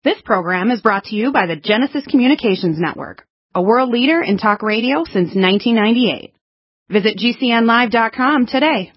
This program is brought to you by the Genesis Communications Network, a world leader in talk radio since 1998. Visit GCNlive.com today.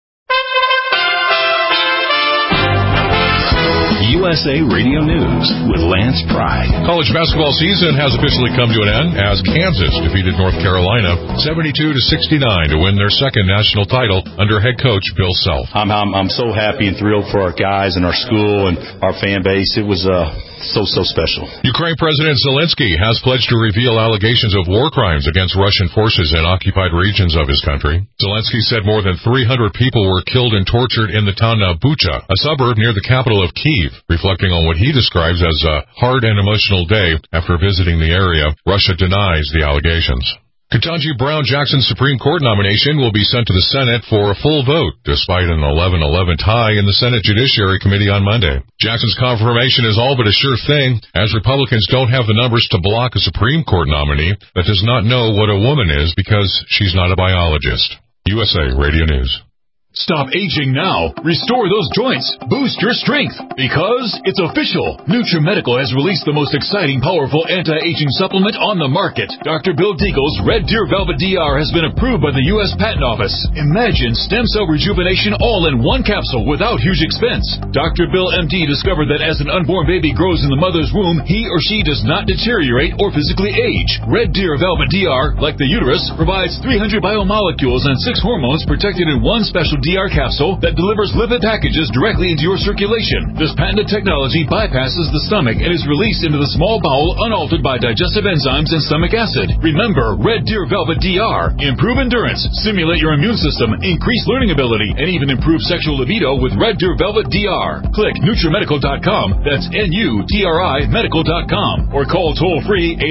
USA Radio News with Lance Pride. College basketball season has officially come to an end as Kansas defeated North Carolina 72-69 to win their second national title under head coach Bill Self. I'm so happy and thrilled for our guys and our school and our fan base. It was so special. Ukraine President Zelensky has pledged to reveal allegations of war crimes against Russian forces in occupied regions of his country. Zelensky said more than 300 people were killed and tortured in the town of Bucha, a suburb near the capital of Kyiv, reflecting on what he describes as a hard and emotional day after visiting the area. Russia denies the allegations. Ketanji Brown Jackson's Supreme Court nomination will be sent to the Senate for a full vote, despite an 11-11 tie in the Senate Judiciary Committee on Monday. Jackson's confirmation is all but a sure thing, as Republicans don't have the numbers to block a Supreme Court nominee that does not know what a woman is because she's not a biologist. USA Radio News. Stop aging now. Restore those joints. Boost your strength. Because it's official. NutriMedical has released the most exciting, powerful anti-aging supplement on the market. Dr. Bill Deagle's Red Deer Velvet DR has been approved by the U.S. Patent Office. Imagine stem cell rejuvenation all in one capsule without huge expense. Dr. Bill MD discovered that as an unborn baby grows in the mother's womb, he or she does not deteriorate or physically age. Red Deer Velvet DR, like the uterus, provides 300 biomolecules and 6 hormones protected in one special DR capsule that delivers lipid packages directly into your circulation. This patented technology bypasses the stomach and is released into the small bowel unaltered by digestive enzymes and stomach acid. Remember, Red Deer Velvet DR. Improve endurance, stimulate your immune system, increase learning ability, and even improve sexual libido with Red Deer Velvet DR. Click NutriMedical.com, that's NUTRI Medical.com, or call toll-free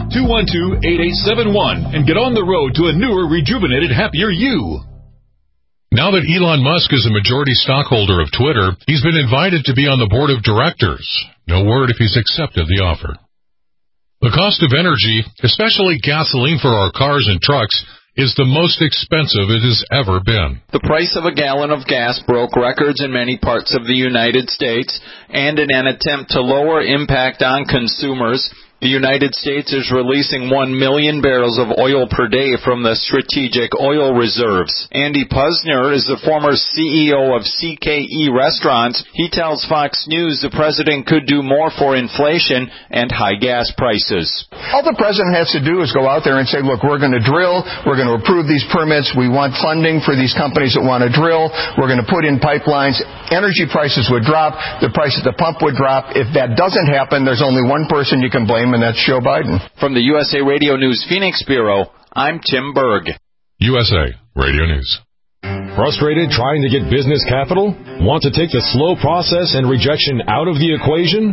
888-212-8871 and get on the road to a newer, rejuvenated, happier you. Now that Elon Musk is a majority stockholder of Twitter, he's been invited to be on the board of directors. No word if he's accepted the offer. The cost of energy, especially gasoline for our cars and trucks, is the most expensive it has ever been. The price of a gallon of gas broke records in many parts of the United States, and in an attempt to lower impact on consumers, the United States is releasing 1 million barrels of oil per day from the strategic oil reserves. Andy Puzner is the former CEO of CKE Restaurants. He tells Fox News the president could do more for inflation and high gas prices. All the president has to do is go out there and say, look, we're going to drill, we're going to approve these permits, we want funding for these companies that want to drill, we're going to put in pipelines, energy prices would drop, the price at the pump would drop. If that doesn't happen, there's only one person you can blame, and that's Joe Biden. From the USA Radio News Phoenix Bureau, I'm Tim Berg. USA Radio News. Frustrated trying to get business capital? Want to take the slow process and rejection out of the equation?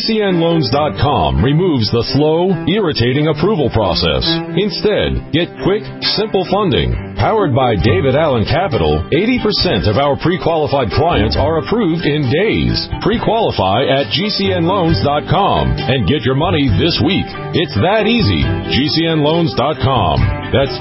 GCNloans.com removes the slow, irritating approval process. Instead, get quick, simple funding. Powered by David Allen Capital, 80% of our pre-qualified clients are approved in days. Pre-qualify at GCNloans.com and get your money this week. It's that easy. GCNloans.com. That's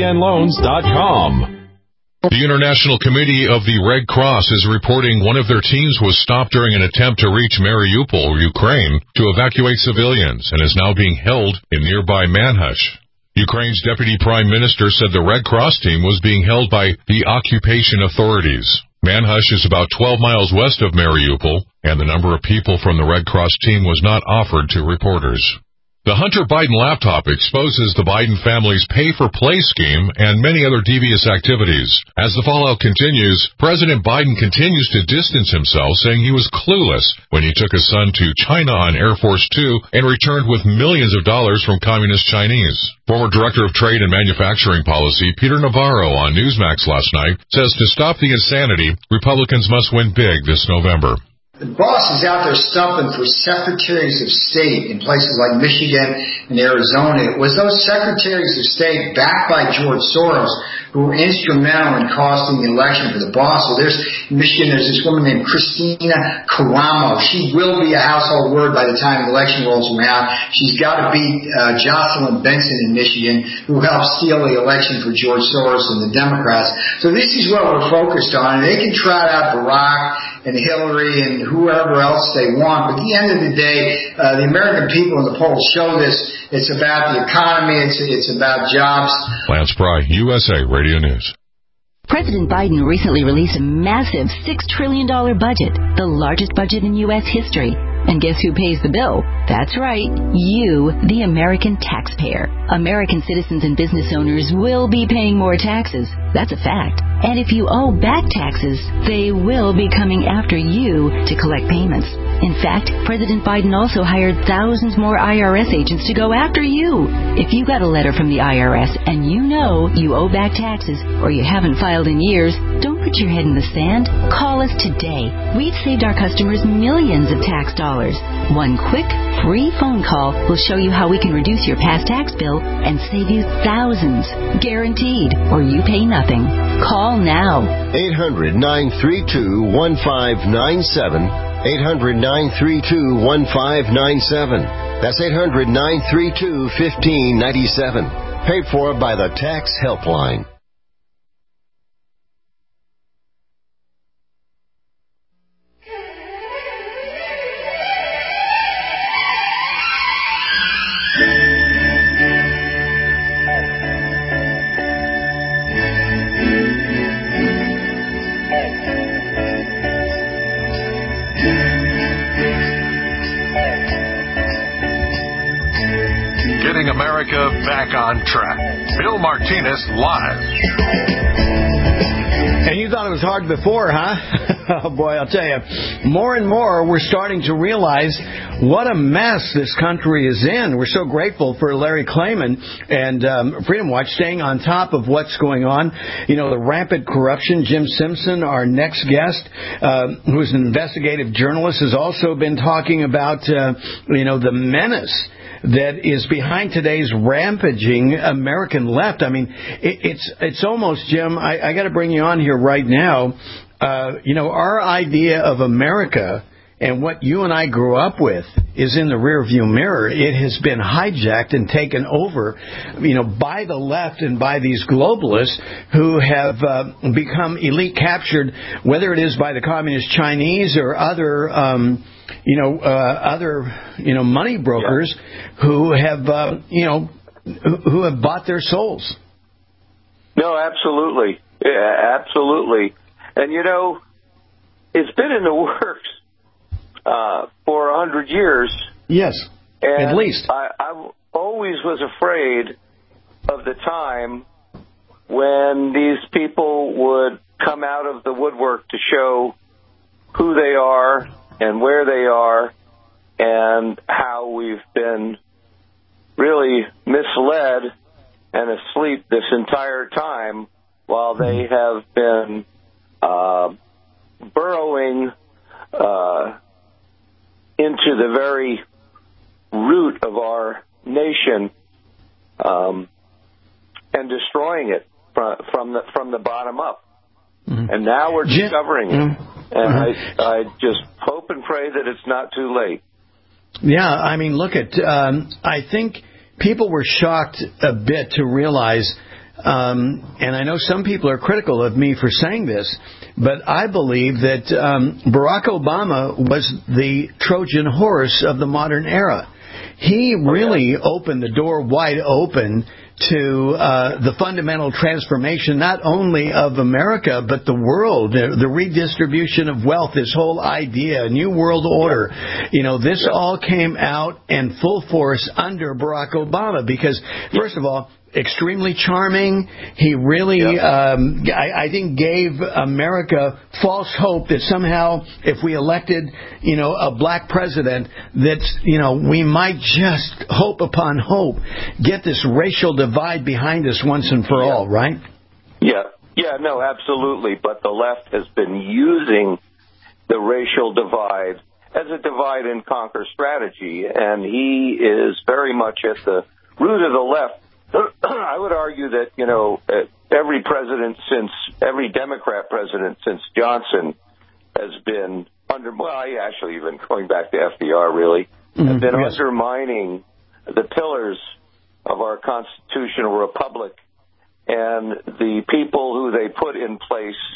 GCNloans.com. The International Committee of the Red Cross is reporting one of their teams was stopped during an attempt to reach Mariupol, Ukraine, to evacuate civilians and is now being held in nearby Manhush. Ukraine's Deputy Prime Minister said the Red Cross team was being held by the occupation authorities. Manhush is about 12 miles west of Mariupol, and the number of people from the Red Cross team was not offered to reporters. The Hunter Biden laptop exposes the Biden family's pay-for-play scheme and many other devious activities. As the fallout continues, President Biden continues to distance himself, saying he was clueless when he took his son to China on Air Force Two and returned with millions of dollars from Communist Chinese. Former Director of Trade and Manufacturing Policy Peter Navarro on Newsmax last night says to stop the insanity, Republicans must win big this November. The boss is out there stumping for secretaries of state in places like Michigan and Arizona. It was those secretaries of state backed by George Soros who were instrumental in costing the election for the boss. So in Michigan, there's this woman named Christina Caramo. She will be a household word by the time the election rolls around. She's got to beat Jocelyn Benson in Michigan, who helped steal the election for George Soros and the Democrats. So this is what we're focused on. And they can trot out Barack and Hillary and whoever else they want. But at the end of the day, the American people in the polls show this. It's about the economy. It's about jobs. Lance Pry, USA Radio News. President Biden recently released a massive $6 trillion budget, the largest budget in U.S. history. And guess who pays the bill? That's right, you, the American taxpayer. American citizens and business owners will be paying more taxes. That's a fact. And if you owe back taxes, they will be coming after you to collect payments. In fact, President Biden also hired thousands more IRS agents to go after you. If you got a letter from the IRS and you know you owe back taxes or you haven't filed in years, don't put your head in the sand. Call us today. We've saved our customers millions of tax dollars. One quick, free phone call will show you how we can reduce your past tax bill and save you thousands. Guaranteed, or you pay nothing. Call now. 800-932-1597. 800-932-1597. That's 800-932-1597. Paid for by the Tax Helpline. America back on track. Bill Martinez live. And you thought it was hard before, huh? Oh, boy, I'll tell you. More and more, we're starting to realize what a mess this country is in. We're so grateful for Larry Klayman and Freedom Watch staying on top of what's going on. You know, the rampant corruption. Jim Simpson, our next guest, who's an investigative journalist, has also been talking about, the menace that is behind today's rampaging American left. I mean, it's almost, Jim, I got to bring you on here right now. Our idea of America and what you and I grew up with is in the rearview mirror. It has been hijacked and taken over, by the left and by these globalists who have become elite captured, whether it is by the communist Chinese or other money brokers who have, who have bought their souls. No, absolutely. Yeah, absolutely. And, it's been in the works for 100 years. Yes, and at least. I always was afraid of the time when these people would come out of the woodwork to show who they are and where they are and how we've been really misled and asleep this entire time while they have been burrowing into the very root of our nation and destroying it from the bottom up. Mm-hmm. And now we're discovering it. And I just hope and pray that it's not too late. Yeah, I mean, look at, I think people were shocked a bit to realize, and I know some people are critical of me for saying this, but I believe that Barack Obama was the Trojan horse of the modern era. He really opened the door wide open to the fundamental transformation, not only of America, but the world, the redistribution of wealth, this whole idea, New World Order. This all came out in full force under Barack Obama because, first of all, extremely charming. He really, I think, gave America false hope that somehow if we elected, a black president, that, we might just hope upon hope get this racial divide behind us once and for all, right? Yeah, no, absolutely. But the left has been using the racial divide as a divide and conquer strategy, and he is very much at the root of the left. I would argue that, every Democrat president since Johnson has been actually even going back to FDR really, have been undermining the pillars of our constitutional republic and the people who they put in place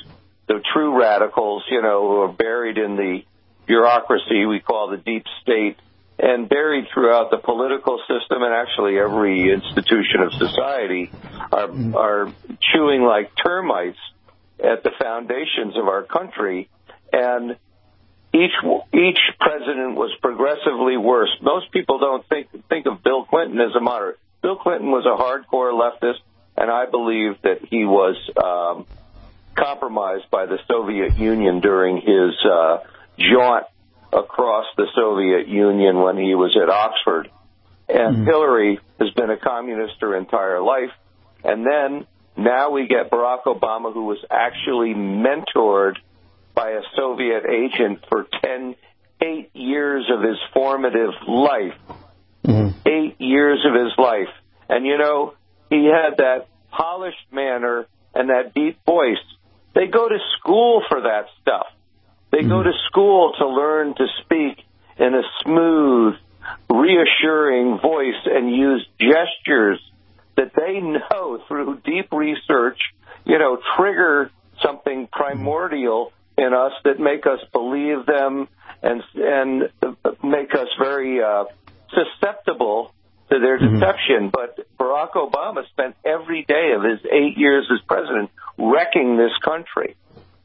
the true radicals, who are buried in the bureaucracy we call the deep state, and buried throughout the political system and actually every institution of society, are chewing like termites at the foundations of our country. And each president was progressively worse. Most people don't think of Bill Clinton as a moderate. Bill Clinton was a hardcore leftist, and I believe that he was compromised by the Soviet Union during his jaunt across the Soviet Union when he was at Oxford. And Hillary has been a communist her entire life. And then now we get Barack Obama, who was actually mentored by a Soviet agent for 8 years of his formative life. 8 years of his life. And, he had that polished manner and that deep voice. They go to school for that stuff. They go to school to learn to speak in a smooth, reassuring voice and use gestures that they know through deep research, trigger something primordial in us that make us believe them and make us very susceptible to their deception. But Barack Obama spent every day of his 8 years as president wrecking this country.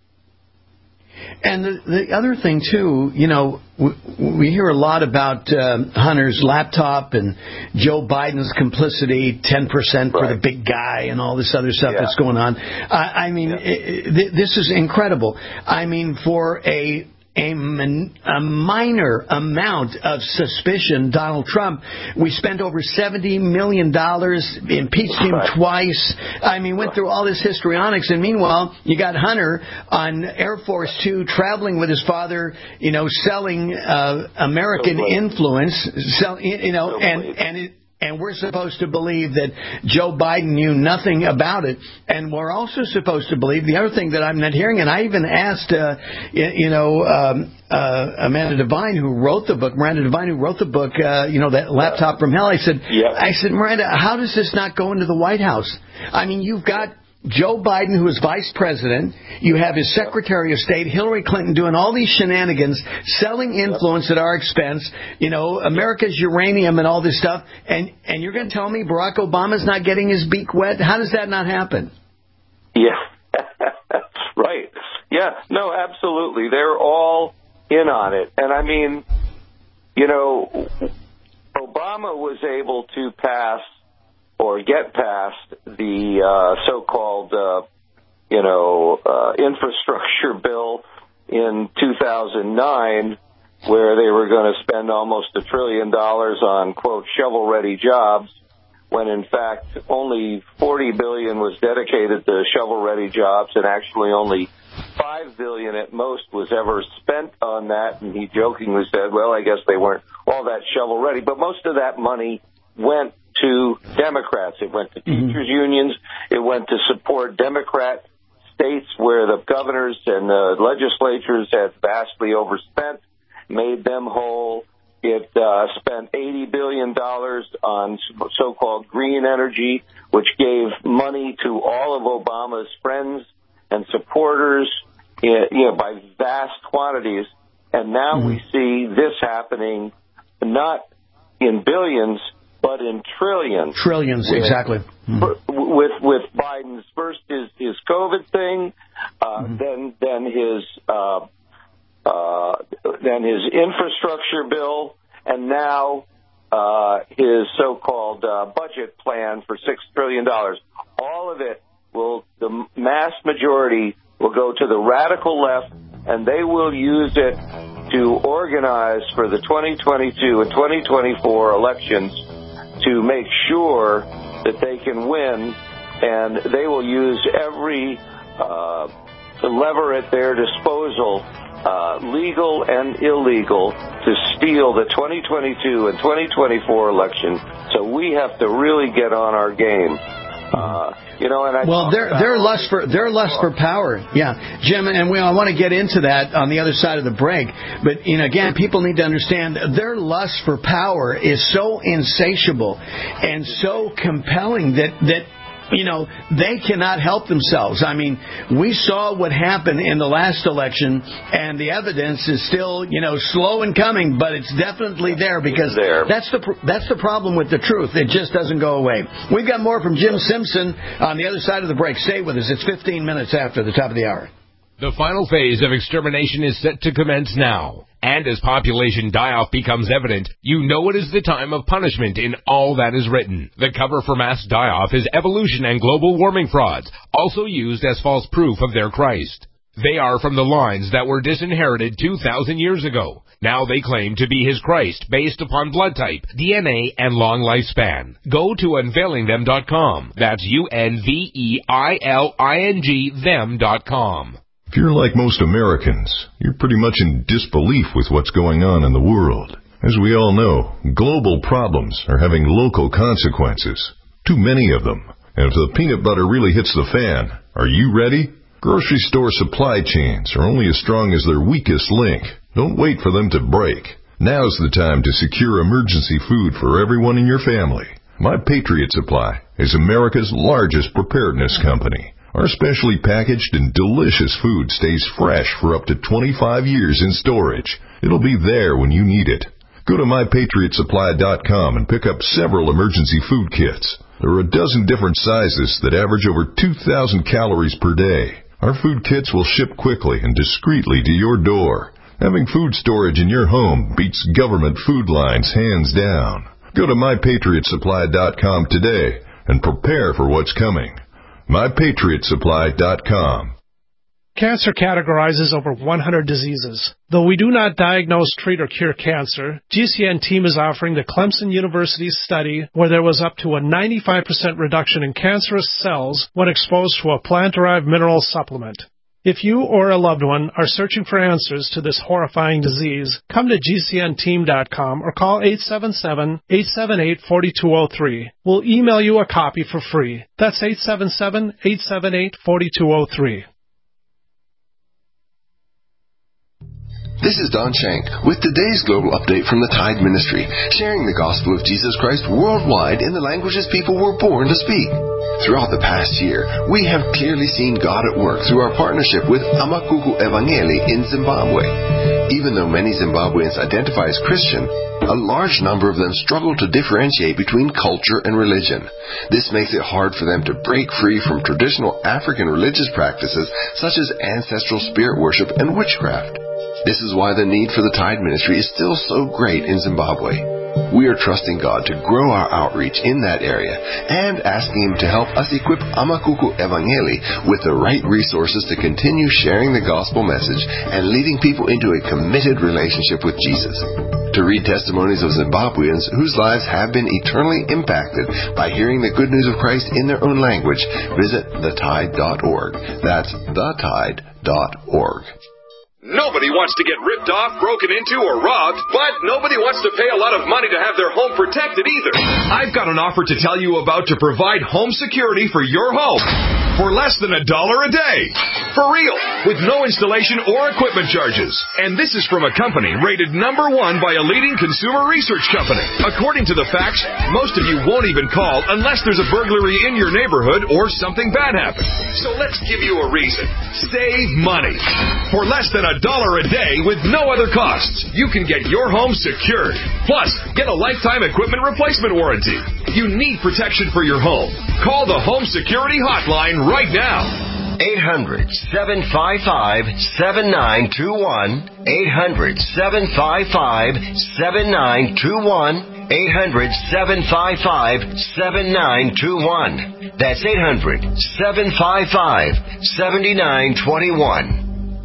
And the other thing, too, we hear a lot about Hunter's laptop and Joe Biden's complicity, 10% for the big guy and all this other stuff that's going on. This is incredible. For a minor amount of suspicion, Donald Trump, we spent over $70 million, impeached him twice. Went through all this histrionics, and meanwhile, you got Hunter on Air Force Two traveling with his father, selling American influence, and we're supposed to believe that Joe Biden knew nothing about it. And we're also supposed to believe the other thing that I'm not hearing, and I even asked, Amanda Devine, who wrote the book, that Laptop from Hell. I said, Miranda, how does this not go into the White House? You've got Joe Biden, who is vice president. You have his Secretary of State, Hillary Clinton, doing all these shenanigans, selling influence at our expense, America's uranium and all this stuff. And you're going to tell me Barack Obama's not getting his beak wet? How does that not happen? Yeah, right. Yeah, no, absolutely. They're all in on it. And Obama was able to pass or get past the so-called, infrastructure bill in 2009, where they were going to spend almost $1 trillion on, quote, shovel-ready jobs, when in fact only $40 billion was dedicated to shovel-ready jobs, and actually only $5 billion at most was ever spent on that. And he jokingly said, well, I guess they weren't all that shovel-ready. But most of that money went to Democrats. It went to teachers' unions. It went to support Democrat states where the governors and the legislatures had vastly overspent, made them whole. It spent $80 billion on so-called green energy, which gave money to all of Obama's friends and supporters, by vast quantities. And now we see this happening not in billions, but in trillions. Trillions, exactly. With Biden's first his COVID thing, then his infrastructure bill, and now his so-called budget plan for $6 trillion. All of it the mass majority will go to the radical left, and they will use it to organize for the 2022 and 2024 elections to make sure that they can win, and they will use every lever at their disposal, legal and illegal, to steal the 2022 and 2024 election. So we have to really get on our game. Their lust for power, Jim, and I want to get into that on the other side of the break. But again, people need to understand their lust for power is so insatiable and so compelling that they cannot help themselves. I mean, we saw what happened in the last election, and the evidence is still, slow in coming, but it's definitely there because that's the problem with the truth. It just doesn't go away. We've got more from Jim Simpson on the other side of the break. Stay with us. It's 15 minutes after the top of the hour. The final phase of extermination is set to commence now. And as population die-off becomes evident, you know it is the time of punishment in all that is written. The cover for mass die-off is evolution and global warming frauds, also used as false proof of their Christ. They are from the lines that were disinherited 2,000 years ago. Now they claim to be his Christ based upon blood type, DNA, and long lifespan. Go to unveilingthem.com. That's UNVEILING them.com. If you're like most Americans, you're pretty much in disbelief with what's going on in the world. As we all know, global problems are having local consequences. Too many of them. And if the peanut butter really hits the fan, are you ready? Grocery store supply chains are only as strong as their weakest link. Don't wait for them to break. Now's the time to secure emergency food for everyone in your family. My Patriot Supply is America's largest preparedness company. Our specially packaged and delicious food stays fresh for up to 25 years in storage. It'll be there when you need it. Go to MyPatriotSupply.com and pick up several emergency food kits. There are a dozen different sizes that average over 2,000 calories per day. Our food kits will ship quickly and discreetly to your door. Having food storage in your home beats government food lines hands down. Go to MyPatriotSupply.com today and prepare for what's coming. MyPatriotSupply.com. Cancer categorizes over 100 diseases. Though we do not diagnose, treat, or cure cancer, GCN team is offering the Clemson University study where there was up to a 95% reduction in cancerous cells when exposed to a plant-derived mineral supplement. If you or a loved one are searching for answers to this horrifying disease, come to GCNteam.com or call 877-878-4203. We'll email you a copy for free. That's 877-878-4203. This is Don Shank with today's global update from the Tide Ministry, sharing the gospel of Jesus Christ worldwide in the languages people were born to speak. Throughout the past year, we have clearly seen God at work through our partnership with Amakuku Evangeli in Zimbabwe. Even though many Zimbabweans identify as Christian, a large number of them struggle to differentiate between culture and religion. This makes it hard for them to break free from traditional African religious practices such as ancestral spirit worship and witchcraft. This is why the need for the Tide Ministry is still so great in Zimbabwe. We are trusting God to grow our outreach in that area and asking Him to help us equip Amakuku Evangeli with the right resources to continue sharing the gospel message and leading people into a committed relationship with Jesus. To read testimonies of Zimbabweans whose lives have been eternally impacted by hearing the good news of Christ in their own language, visit thetide.org. That's thetide.org. Nobody wants to get ripped off, broken into, or robbed, but nobody wants to pay a lot of money to have their home protected either. I've got an offer to tell you about to provide home security for your home for less than $1 a day. For real, with no installation or equipment charges. And this is from a company rated #1 by a leading consumer research company. According to the facts, most of you won't even call unless there's a burglary in your neighborhood or something bad happens. So let's give you a reason. Save money. For less than $1 a day with no other costs, you can get your home secured. Plus, get a lifetime equipment replacement warranty. You need protection for your home. Call the Home Security Hotline right now. 800-755-7921. 800-755-7921. 800-755-7921. That's 800-755-7921.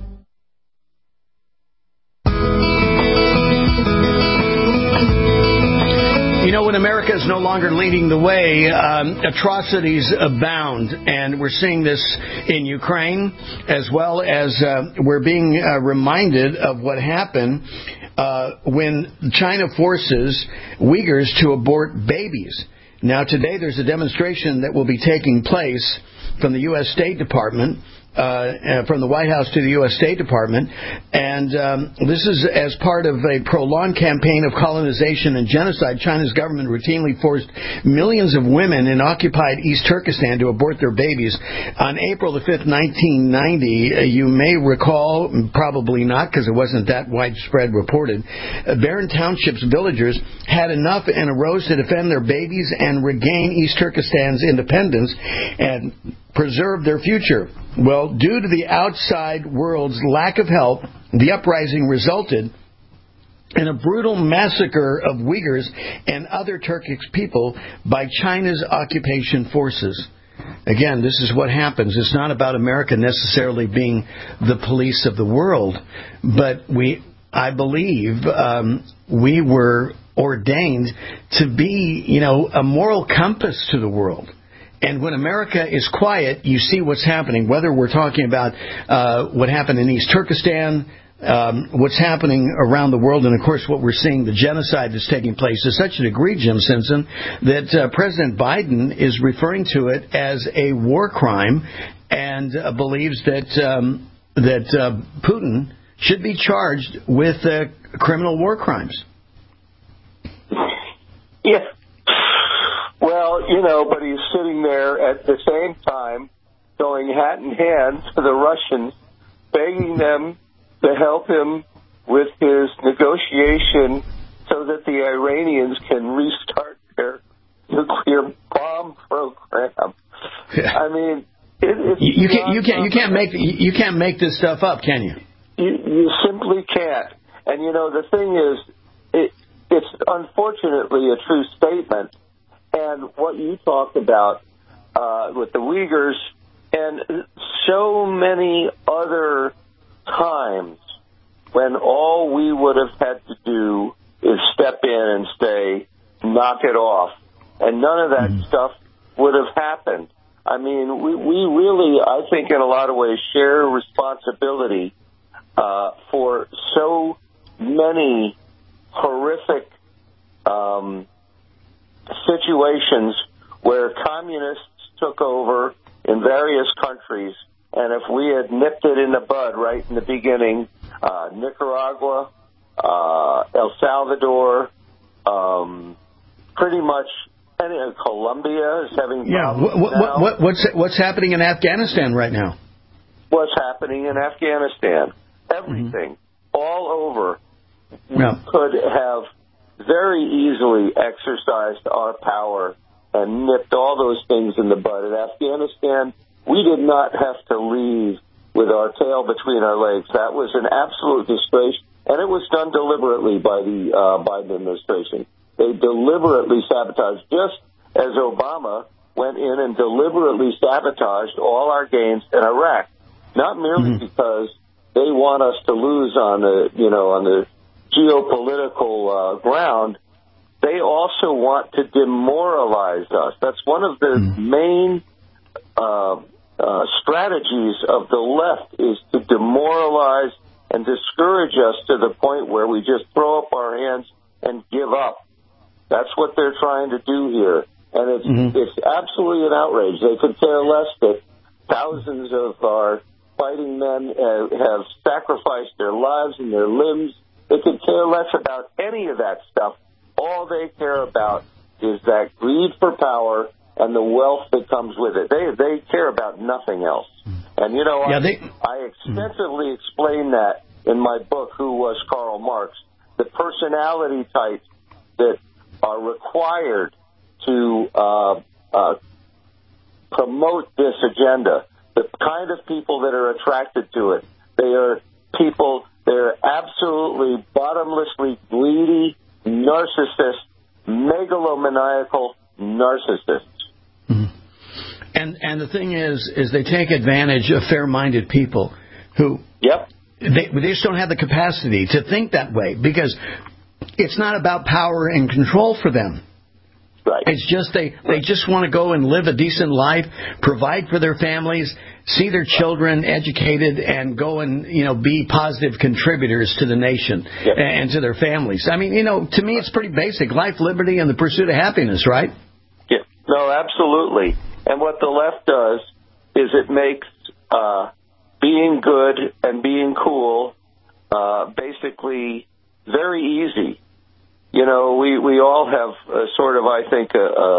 You know, when America is no longer leading the way, atrocities abound. And we're seeing this in Ukraine, as well as we're being reminded of what happened when China forces Uyghurs to abort babies. Now, today there's a demonstration that will be taking place from the U.S. State Department from the White House to the U.S. State Department, and this is as part of a prolonged campaign of colonization and genocide. China's government routinely forced millions of women in occupied East Turkestan to abort their babies. On April the 5th, 1990, you may recall, probably not because it wasn't that widespread reported, Barren Township's villagers had enough and arose to defend their babies and regain East Turkestan's independence and preserve their future. Well, due to the outside world's lack of help, the uprising resulted in a brutal massacre of Uyghurs and other Turkic people by China's occupation forces. Again, this is what happens. It's not about America necessarily being the police of the world, but I believe we were ordained to be, a moral compass to the world. And when America is quiet, you see what's happening, whether we're talking about what happened in East Turkestan, what's happening around the world, and, of course, what we're seeing, the genocide that's taking place to such a degree, Jim Simpson, that President Biden is referring to it as a war crime and believes that Putin should be charged with criminal war crimes. Yeah. Well, but he's sitting there at the same time going hat in hand to the Russians, begging them to help him with his negotiation so that the Iranians can restart their nuclear bomb program. Yeah. I mean, you can't make this stuff up, can you? You simply can't. And the thing is, it's unfortunately a true statement. And what you talked about with the Uyghurs and so many other times when all we would have had to do is step in and say, knock it off. And none of that stuff would have happened. I mean, we really, I think, in a lot of ways, share responsibility for so many horrific situations where communists took over in various countries, and if we had nipped it in the bud right in the beginning, Nicaragua, El Salvador, pretty much Colombia is having problems now. What's happening in Afghanistan right now? What's happening in Afghanistan? Everything, all over. We could have very easily exercised our power and nipped all those things in the bud. In Afghanistan, we did not have to leave with our tail between our legs. That was an absolute disgrace, and it was done deliberately by the Biden administration. They deliberately sabotaged, just as Obama went in and deliberately sabotaged all our gains in Iraq, not merely because they want us to lose on the geopolitical ground. They also want to demoralize us. That's one of the main strategies of the left, is to demoralize and discourage us to the point where we just throw up our hands and give up. That's what they're trying to do here. And it's absolutely an outrage. They could care less that thousands of our fighting men have sacrificed their lives and their limbs. They could care less about any of that stuff. All they care about is that greed for power and the wealth that comes with it. They care about nothing else. And, I extensively explain that in my book, Who Was Karl Marx? The personality types that are required to promote this agenda, the kind of people that are attracted to it. They are people, they're absolutely bottomlessly greedy, narcissists, megalomaniacal narcissists. And the thing is they take advantage of fair-minded people who they just don't have the capacity to think that way, because it's not about power and control for them. Right. It's just they just want to go and live a decent life, provide for their families, see their children educated, and go and be positive contributors to the nation and to their families. I mean, to me, it's pretty basic: life, liberty, and the pursuit of happiness. Right? Yeah. No, absolutely. And what the left does is it makes being good and being cool basically very easy. You know, we all have sort of, I think,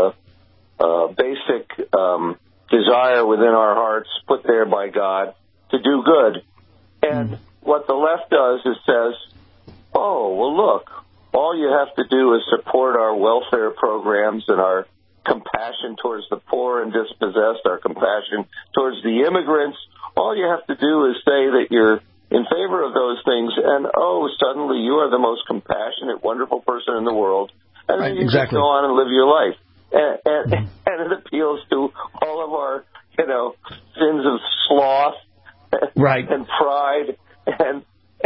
a basic desire within our hearts put there by God to do good. And what the left does is says, oh, well, look, all you have to do is support our welfare programs and our compassion towards the poor and dispossessed, our compassion towards the immigrants. All you have to do is say that you're in favor of those things, and, oh, suddenly you are the most compassionate, wonderful person in the world. And then you just go on and live your life. And it appeals to all of our, sins of sloth and pride. And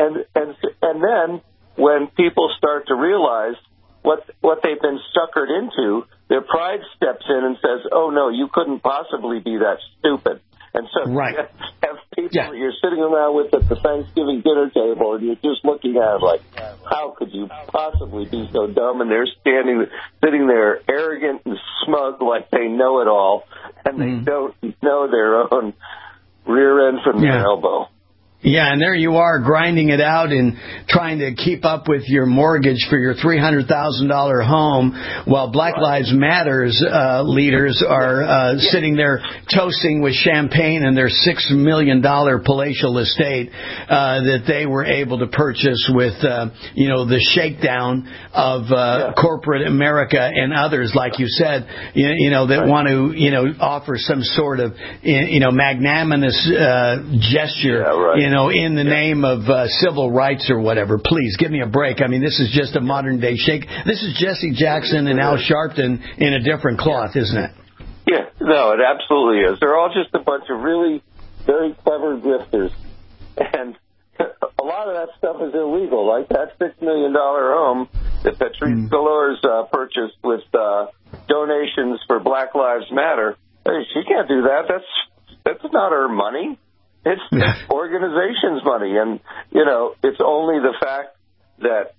then when people start to realize what they've been suckered into, their pride steps in and says, oh, no, you couldn't possibly be that stupid. And so you have people that you're sitting around with at the Thanksgiving dinner table, and you're just looking at them like, how could you possibly be so dumb? And they're sitting there arrogant and smug like they know it all, and they don't know their own rear end from their elbow. Yeah, and there you are grinding it out and trying to keep up with your mortgage for your $300,000 home while Black Lives Matter's leaders are sitting there toasting with champagne in their $6 million palatial estate that they were able to purchase with, the shakedown of corporate America and others, like you said, that want to, offer some sort of, magnanimous gesture, in the name of civil rights or whatever. Please, give me a break. I mean, this is just a modern-day shake. This is Jesse Jackson and Al Sharpton in a different cloth, isn't it? Yeah, no, it absolutely is. They're all just a bunch of really very clever grifters. And a lot of that stuff is illegal, like that $6 million home that Patrice Delors purchased with donations for Black Lives Matter. Hey, she can't do that. That's not her money. It's the organization's money, and it's only the fact that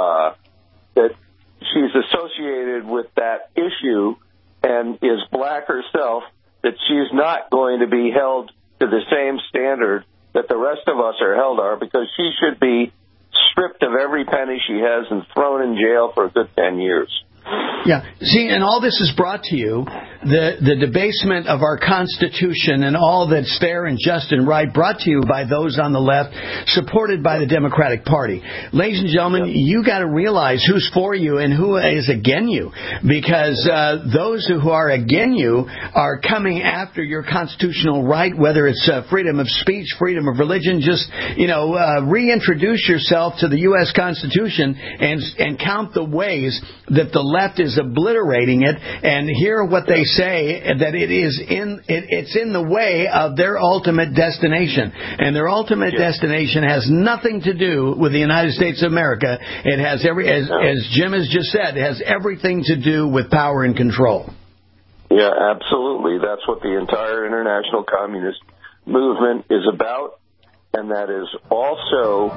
that she's associated with that issue and is black herself that she's not going to be held to the same standard that the rest of us are, because she should be stripped of every penny she has and thrown in jail for a good 10 years. Yeah. See, and all this is brought to you, the debasement of our Constitution and all that's fair and just and right, brought to you by those on the left, supported by the Democratic Party. Ladies and gentlemen, you got to realize who's for you and who is against you, because those who are against you are coming after your constitutional right, whether it's freedom of speech, freedom of religion. Just, reintroduce yourself to the U.S. Constitution and count the ways that the left is obliterating it, and hear what they say, that it's in the way of their ultimate destination. And their ultimate destination has nothing to do with the United States of America. It has as Jim has just said, it has everything to do with power and control. Yeah, absolutely. That's what the entire international communist movement is about, and that is also,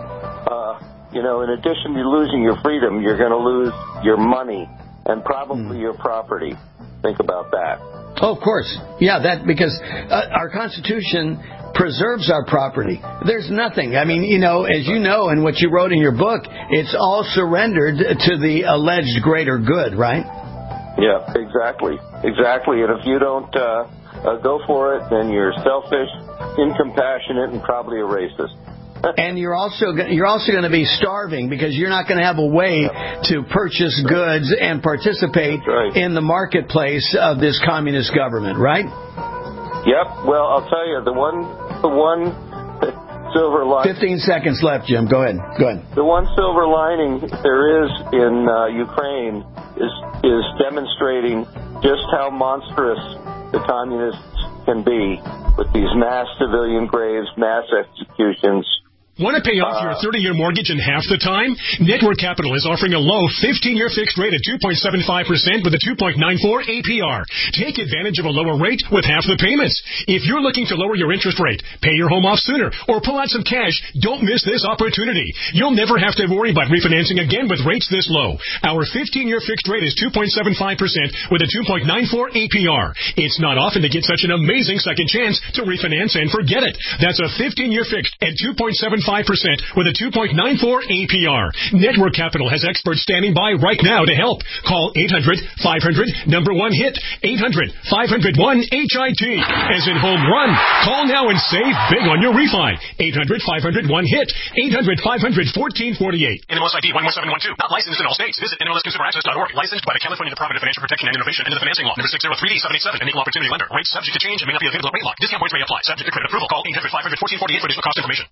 in addition to losing your freedom, you're going to lose your money and probably your property. Think about that. Oh, of course. Yeah, because our Constitution preserves our property. There's nothing. I mean, as you know, and what you wrote in your book, it's all surrendered to the alleged greater good, right? Yeah, exactly. And if you don't go for it, then you're selfish, incompassionate, and probably a racist. And you're also going to be starving, because you're not going to have a way to purchase goods and participate in the marketplace of this communist government, right? Yep. Well, I'll tell you, the one silver lining. 15 seconds left, Jim. Go ahead. The one silver lining there is in Ukraine is demonstrating just how monstrous the communists can be with these mass civilian graves, mass executions, Want to pay off your 30-year mortgage in half the time? Network Capital is offering a low 15-year fixed rate at 2.75% with a 2.94 APR. Take advantage of a lower rate with half the payments. If you're looking to lower your interest rate, pay your home off sooner, or pull out some cash, don't miss this opportunity. You'll never have to worry about refinancing again with rates this low. Our 15-year fixed rate is 2.75% with a 2.94 APR. It's not often to get such an amazing second chance to refinance and forget it. That's a 15-year fixed at 2.75% with a 2.94 APR. Network Capital has experts standing by right now to help. Call 800-500-1-HIT. 800-500-1-HIT. As in home run. Call now and save big on your refi. 800-500-1-HIT. 800-500-1448. NMLS ID 11712. Not licensed in all states. Visit NMLSConsumerAccess.org. Licensed by the California Department of Financial Protection and Innovation and the Financing Law. Number 603D787. An equal opportunity lender. Rates subject to change and may not be available at rate lock. Discount points may apply. Subject to credit approval. Call 800-500-1448 for additional cost information.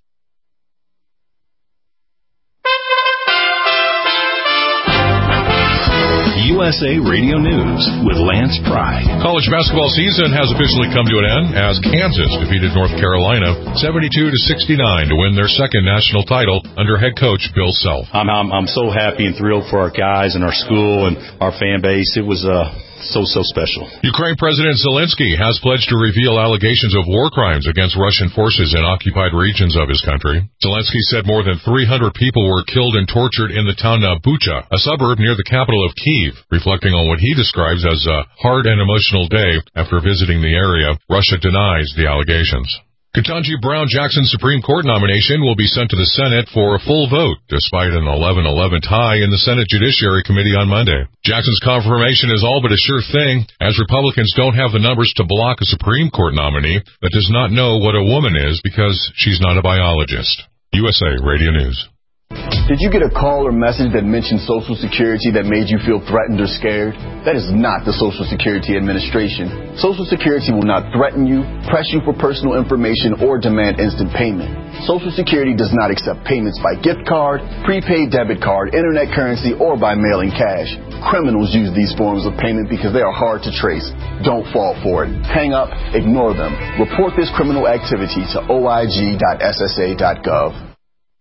USA Radio News with Lance Pride. College basketball season has officially come to an end as Kansas defeated North Carolina 72-69 to win their second national title under head coach Bill Self. I'm so happy and thrilled for our guys and our school and our fan base. It was so special. Ukraine President Zelensky has pledged to reveal allegations of war crimes against Russian forces in occupied regions of his country. Zelensky said more than 300 people were killed and tortured in the town of Bucha, a suburb near the capital of Kyiv, reflecting on what he describes as a hard and emotional day after visiting the area. Russia denies the allegations. Ketanji Brown Jackson's Supreme Court nomination will be sent to the Senate for a full vote, despite an 11-11 tie in the Senate Judiciary Committee on Monday. Jackson's confirmation is all but a sure thing, as Republicans don't have the numbers to block a Supreme Court nominee that does not know what a woman is because she's not a biologist. USA Radio News. Did you get a call or message that mentioned Social Security that made you feel threatened or scared? That is not the Social Security Administration. Social Security will not threaten you, press you for personal information, or demand instant payment. Social Security does not accept payments by gift card, prepaid debit card, internet currency, or by mailing cash. Criminals use these forms of payment because they are hard to trace. Don't fall for it. Hang up, ignore them. Report this criminal activity to oig.ssa.gov.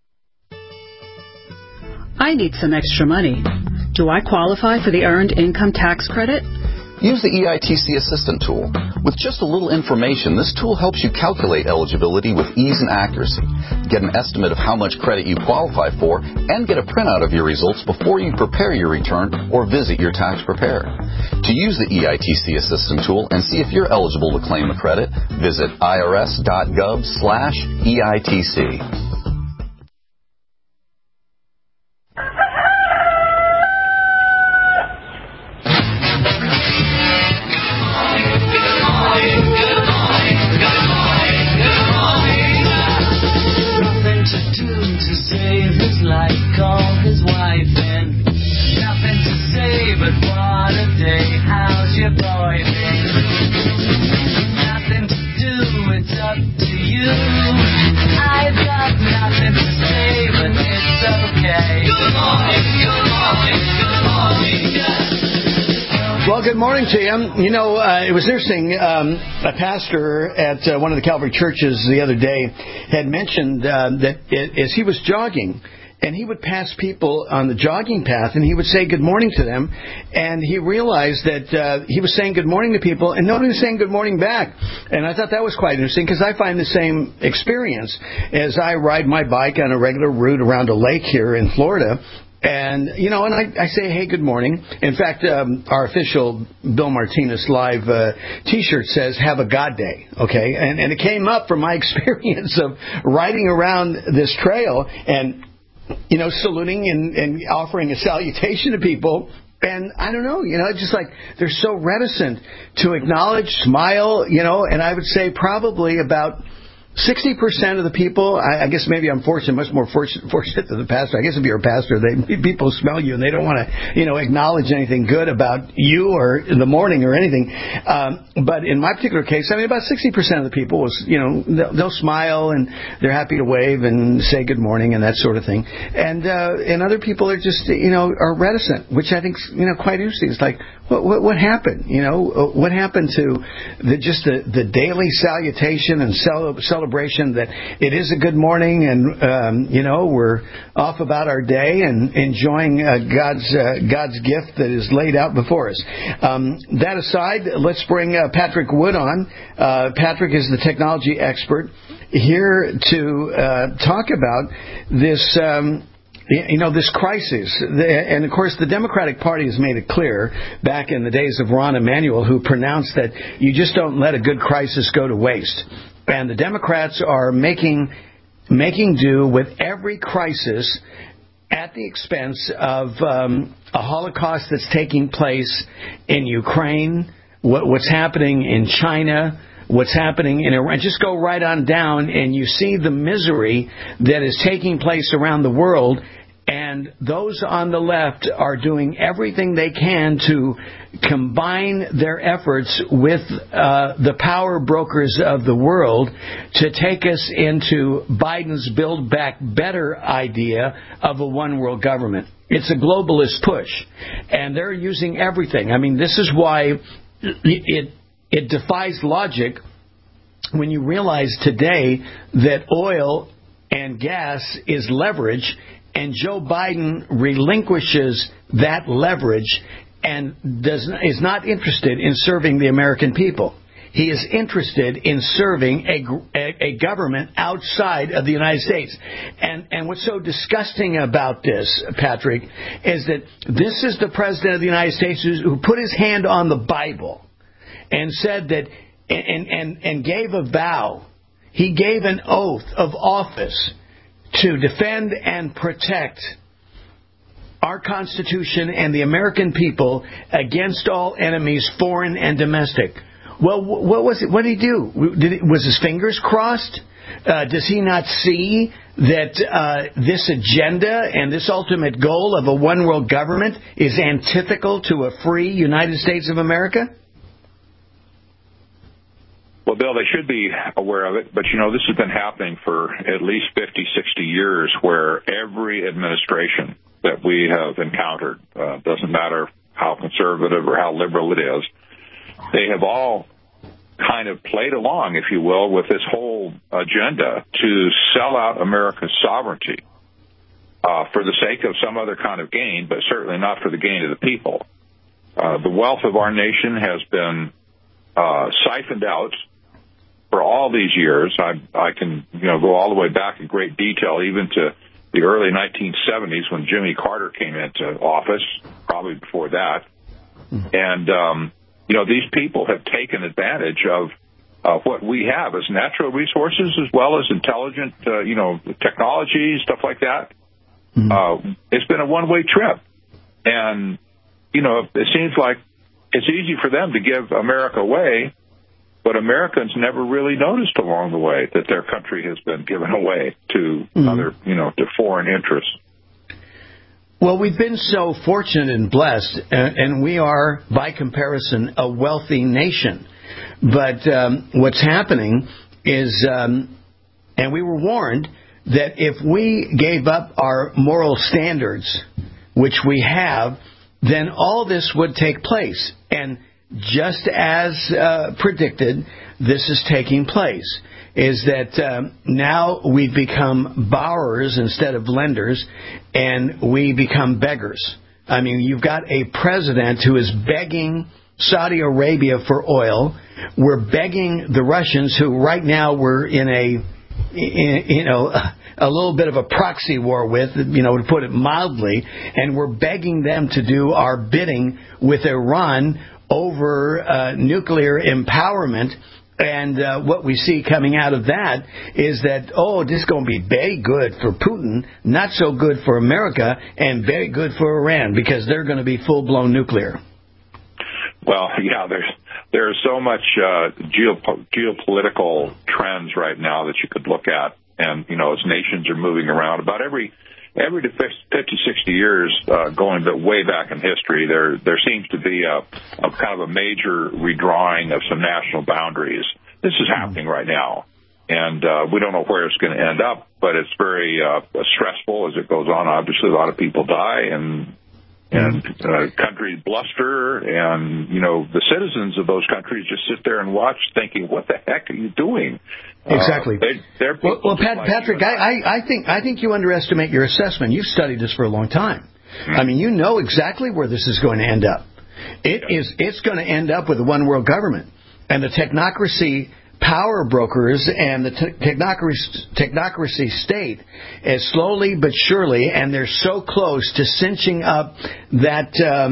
I need some extra money. Do I qualify for the Earned Income Tax Credit? Use the EITC Assistant tool. With just a little information, this tool helps you calculate eligibility with ease and accuracy, get an estimate of how much credit you qualify for, and get a printout of your results before you prepare your return or visit your tax preparer. To use the EITC Assistant tool and see if you're eligible to claim a credit, visit irs.gov/EITC. Good morning to you. You know, it was interesting. A pastor at one of the Calvary churches the other day had mentioned that as he was jogging, and he would pass people on the jogging path, and he would say good morning to them, and he realized that he was saying good morning to people, and nobody was saying good morning back. And I thought that was quite interesting, because I find the same experience as I ride my bike on a regular route around a lake here in Florida. And, you know, and I say, hey, good morning. In fact, our official Bill Martinez Live T-shirt says, have a God day, okay? And it came up from my experience of riding around this trail and, you know, saluting and offering a salutation to people. And I don't know, you know, it's just like they're so reticent to acknowledge, smile, you know, and I would say probably about 60% of the people, I guess maybe I'm fortunate, much more fortunate than the pastor. I guess if you're a pastor, people smell you and they don't want to, you know, acknowledge anything good about you or in the morning or anything. But in my particular case, I mean, about 60% of the people was, you know, they'll smile and they're happy to wave and say good morning and that sort of thing. And other people are just, you know, are reticent, which I think, you know, quite interesting. It's like, what happened? You know, what happened to the daily salutation and celebration celebration that it is a good morning, and we're off about our day and enjoying God's gift that is laid out before us. That aside, let's bring Patrick Wood on. Patrick is the technology expert here to talk about this. This crisis. And, of course, the Democratic Party has made it clear back in the days of Rahm Emanuel, who pronounced that you just don't let a good crisis go to waste. And the Democrats are making do with every crisis at the expense of a Holocaust that's taking place in Ukraine, what's happening in China, what's happening in Iran. Just go right on down, and you see the misery that is taking place around the world. And those on the left are doing everything they can to combine their efforts with the power brokers of the world to take us into Biden's Build Back Better idea of a one-world government. It's a globalist push, and they're using everything. I mean, this is why it defies logic when you realize today that oil and gas is leverage, and Joe Biden relinquishes that leverage and is not interested in serving the American people. He is interested in serving a government outside of the United States. And what's so disgusting about this, Patrick, is that this is the President of the United States who put his hand on the Bible and said that and gave a vow. He gave an oath of office to defend and protect our Constitution and the American people against all enemies, foreign and domestic. Well, what was it? What did he do? Was his fingers crossed? Does he not see that this agenda and this ultimate goal of a one-world government is antithetical to a free United States of America? Well, Bill, they should be aware of it, but, this has been happening for at least 50, 60 years, where every administration that we have encountered, doesn't matter how conservative or how liberal it is, they have all kind of played along, if you will, with this whole agenda to sell out America's sovereignty for the sake of some other kind of gain, but certainly not for the gain of the people. The wealth of our nation has been siphoned out for all these years. I can go all the way back in great detail, even to the early 1970s when Jimmy Carter came into office, probably before that. And, these people have taken advantage of what we have as natural resources as well as intelligent, technology, stuff like that. It's been a one-way trip. And, it seems like it's easy for them to give America away, but Americans never really noticed along the way that their country has been given away to other, to foreign interests. Well, we've been so fortunate and blessed, and we are, by comparison, a wealthy nation. But what's happening is, and we were warned, that if we gave up our moral standards, which we have, then all this would take place. And just as predicted, this is taking place, is that now we've become borrowers instead of lenders, and we become beggars. I mean, you've got a president who is begging Saudi Arabia for oil. We're begging the Russians, who right now we're in a little bit of a proxy war with, to put it mildly, and we're begging them to do our bidding with Iran over nuclear empowerment. And what we see coming out of that is that, this is going to be very good for Putin, not so good for America, and very good for Iran, because they're going to be full-blown nuclear. Well, yeah, there's so much geopolitical trends right now that you could look at. And, as nations are moving around, about every 50, 60 years, going way back in history, there seems to be a kind of a major redrawing of some national boundaries. This is happening right now, and we don't know where it's going to end up, but it's very stressful as it goes on. Obviously, a lot of people die, and And countries bluster, and, the citizens of those countries just sit there and watch thinking, what the heck are you doing? Exactly. Patrick, I think you underestimate your assessment. You've studied this for a long time. I mean, you know exactly where this is going to end up. It's going to end up with a one world government. And the technocracy power brokers and the technocracy state is slowly but surely, and they're so close to cinching up that,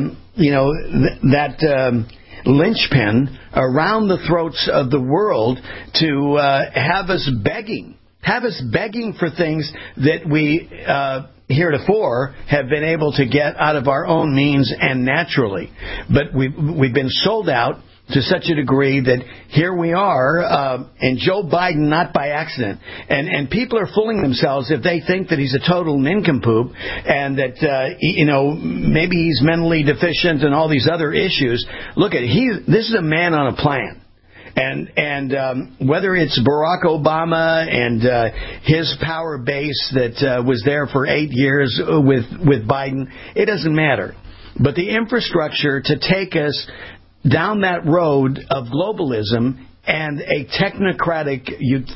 linchpin around the throats of the world to have us begging for things that we heretofore have been able to get out of our own means and naturally. But we've been sold out to such a degree that here we are, and Joe Biden, not by accident. And people are fooling themselves if they think that he's a total nincompoop and that, maybe he's mentally deficient and all these other issues. Look, this is a man on a plan. And whether it's Barack Obama and his power base that was there for 8 years with Biden, it doesn't matter. But the infrastructure to take us down that road of globalism and a technocratic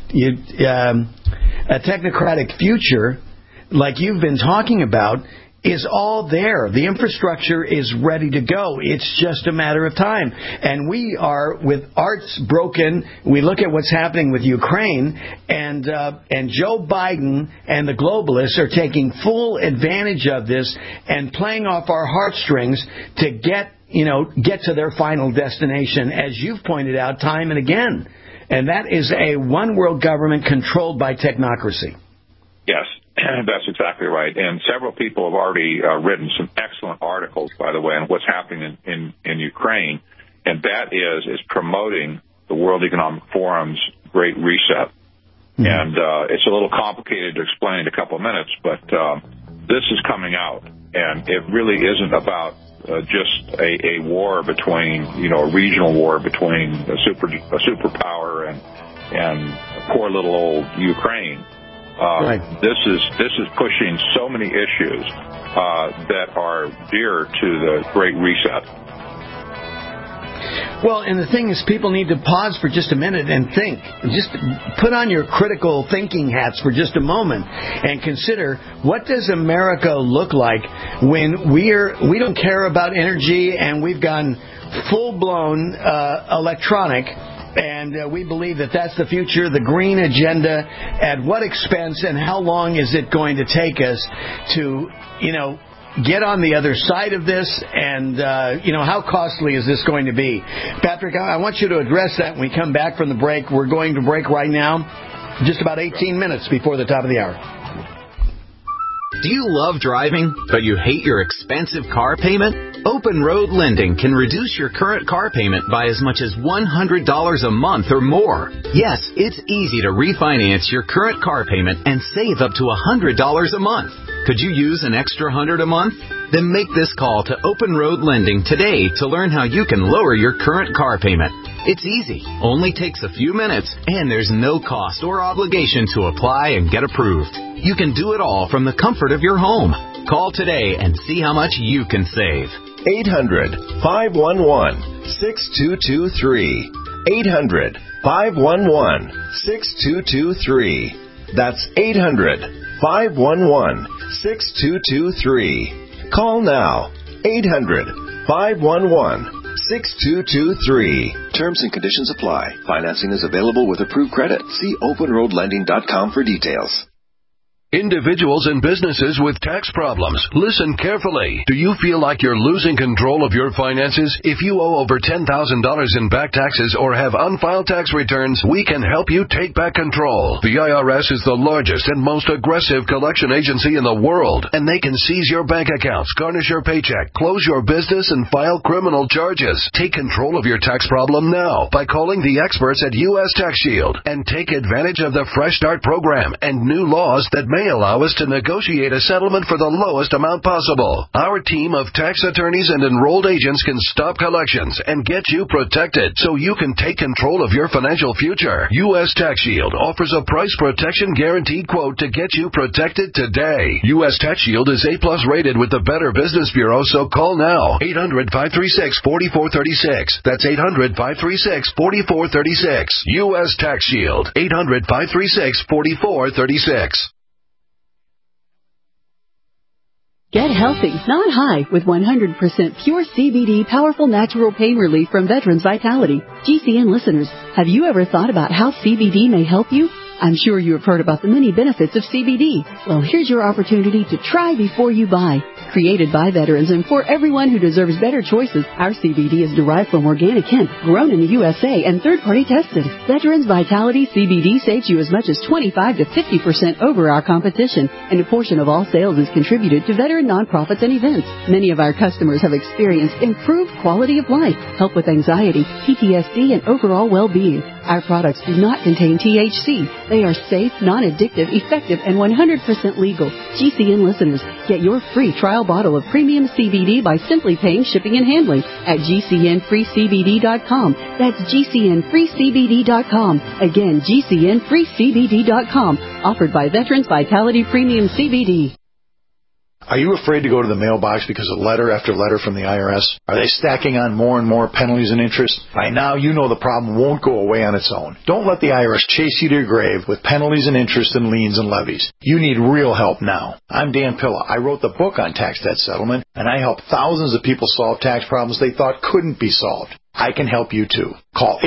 future, like you've been talking about, is all there. The infrastructure is ready to go. It's just a matter of time. And we are, with arts broken, we look at what's happening with Ukraine, and Joe Biden and the globalists are taking full advantage of this and playing off our heartstrings to get to their final destination, as you've pointed out time and again. And that is a one world government controlled by technocracy. Yes, that's exactly right. And several people have already written some excellent articles, by the way, on what's happening in Ukraine. And that is promoting the World Economic Forum's Great Reset. Mm-hmm. And it's a little complicated to explain in a couple of minutes, but this is coming out. And it really isn't about just a war between, a regional war between a superpower and poor little old Ukraine. Right. This is pushing so many issues that are dear to the Great Reset. Well, and the thing is, people need to pause for just a minute and think. Just put on your critical thinking hats for just a moment and consider, what does America look like when we don't care about energy and we've gone full-blown electronic, and we believe that that's the future, the green agenda. At what expense and how long is it going to take us to, get on the other side of this, and, how costly is this going to be? Patrick, I want you to address that when we come back from the break. We're going to break right now, just about 18 minutes before the top of the hour. Do you love driving, but you hate your expensive car payment? Open Road Lending can reduce your current car payment by as much as $100 a month or more. Yes, it's easy to refinance your current car payment and save up to $100 a month. Could you use an extra $100 a month? Then make this call to Open Road Lending today to learn how you can lower your current car payment. It's easy, only takes a few minutes, and there's no cost or obligation to apply and get approved. You can do it all from the comfort of your home. Call today and see how much you can save. 800-511-6223. 800-511-6223. That's 800-511-6223. Call now. 800-511-6223. Terms and conditions apply. Financing is available with approved credit. See openroadlending.com for details. Individuals and businesses with tax problems, listen carefully. Do you feel like you're losing control of your finances? If you owe over $10,000 in back taxes or have unfiled tax returns, we can help you take back control. The IRS is the largest and most aggressive collection agency in the world, and they can seize your bank accounts, garnish your paycheck, close your business, and file criminal charges. Take control of your tax problem now by calling the experts at U.S. Tax Shield and take advantage of the Fresh Start program and new laws that make may allow us to negotiate a settlement for the lowest amount possible. Our team of tax attorneys and enrolled agents can stop collections and get you protected so you can take control of your financial future. U.S. Tax Shield offers a price protection guaranteed quote to get you protected today. U.S. Tax Shield is A+ rated with the Better Business Bureau, so call now. 800-536-4436. That's 800-536-4436. U.S. Tax Shield. 800-536-4436. Get healthy, not high, with 100% pure CBD powerful natural pain relief from Veterans Vitality. GCN listeners, have you ever thought about how CBD may help you? I'm sure you have heard about the many benefits of CBD. Well, here's your opportunity to try before you buy. Created by veterans and for everyone who deserves better choices, our CBD is derived from organic hemp, grown in the USA, and third-party tested. Veterans Vitality CBD saves you as much as 25 to 50% over our competition, and a portion of all sales is contributed to veteran nonprofits and events. Many of our customers have experienced improved quality of life, help with anxiety, PTSD, and overall well-being. Our products do not contain THC. They are safe, non-addictive, effective, and 100% legal. GCN listeners, get your free trial bottle of premium CBD by simply paying shipping and handling at GCNFreeCBD.com. That's GCNFreeCBD.com. Again, GCNFreeCBD.com. Offered by Veterans Vitality Premium CBD. Are you afraid to go to the mailbox because of letter after letter from the IRS? Are they stacking on more and more penalties and interest? By now, you know the problem won't go away on its own. Don't let the IRS chase you to your grave with penalties and interest and liens and levies. You need real help now. I'm Dan Pilla. I wrote the book on tax debt settlement, and I help thousands of people solve tax problems they thought couldn't be solved. I can help you too. Call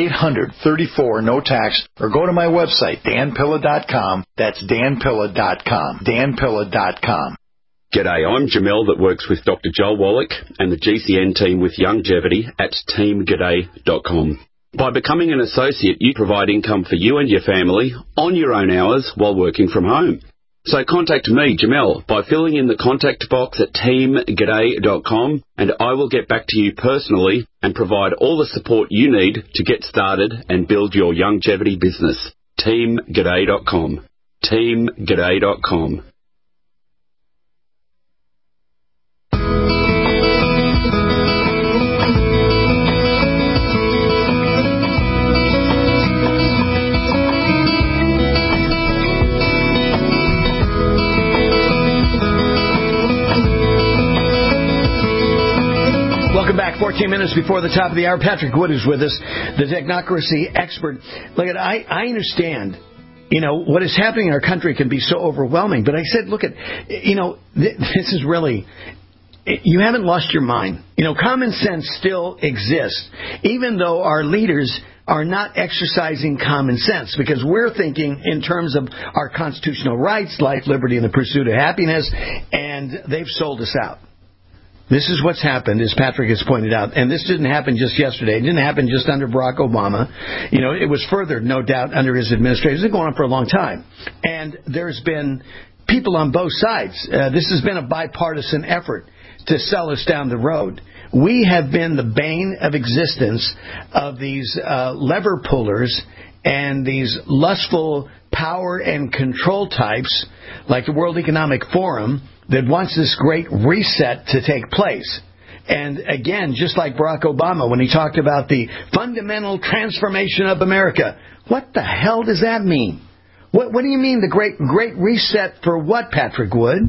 800-34-NO-TAX or go to my website, danpilla.com. That's danpilla.com. danpilla.com. G'day, I'm Jamel that works with Dr. Joel Wallach and the GCN team with Longevity at teamg'day.com. By becoming an associate, you provide income for you and your family on your own hours while working from home. So contact me, Jamel, by filling in the contact box at teamg'day.com, and I will get back to you personally and provide all the support you need to get started and build your longevity business. teamg'day.com. teamg'day.com. Welcome back. 14 minutes before the top of the hour. Patrick Wood is with us, the technocracy expert. Look, I understand, what is happening in our country can be so overwhelming. But I said, look at, this is really, you haven't lost your mind. Common sense still exists, even though our leaders are not exercising common sense, because we're thinking in terms of our constitutional rights, life, liberty, and the pursuit of happiness, and they've sold us out. This is what's happened, as Patrick has pointed out. And this didn't happen just yesterday. It didn't happen just under Barack Obama. It was furthered, no doubt, under his administration. It's been going on for a long time. And there's been people on both sides. This has been a bipartisan effort to sell us down the road. We have been the bane of existence of these lever pullers and these lustful power and control types like the World Economic Forum that wants this great reset to take place. And again, just like Barack Obama when he talked about the fundamental transformation of America, what the hell does that mean? What do you mean the great reset for what, Patrick Wood?